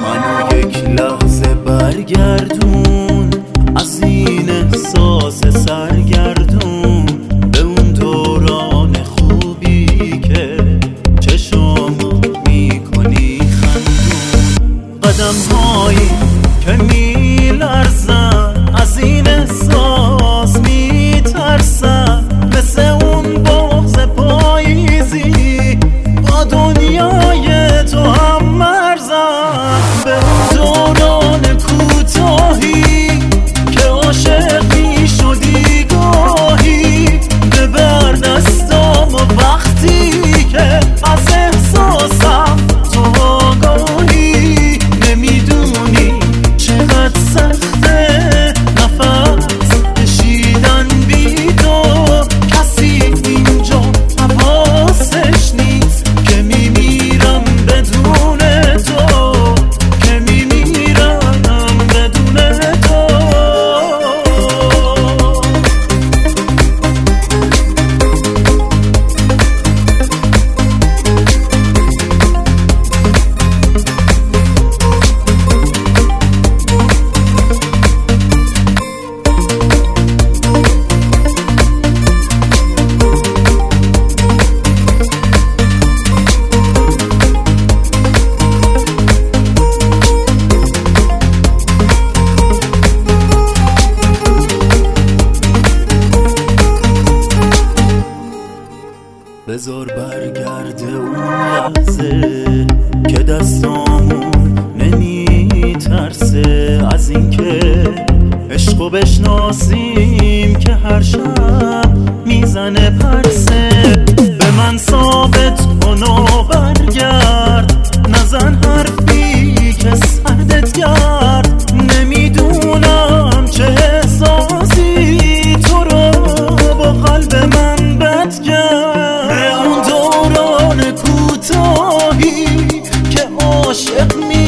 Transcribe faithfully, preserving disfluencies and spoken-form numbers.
منو یک لحظه برگردون از این احساس سرگردون به اون دوران خوبی که چشمو میکنی خندون. قدم هایی که میلرزن از این احساس میترسن، مثل اون بغض پاییزی با دنیای تو هم مرزن. به اون دوران کوتاهی که عاشق میشدی گاهی، ببر دستام و وقتی که از احساسم تو آگاهی. نمیدونی چقدر سخته نفس کشیدن بی تو، کسی اینجا حواسش نیست که میمیرم بدون تو، که میمیرم بدون تو. بذار برگرده اون لحظه که دستامون نمیترسه از اینکه عشقو بشناسیم که هر شب میزنه پرسه. به من ثابت کن و برگرد، نزن حرفی که سردت کرد. نمیدونم چه احساسی تو رو با قلب من بد کرد. کوتاهی که عاشق می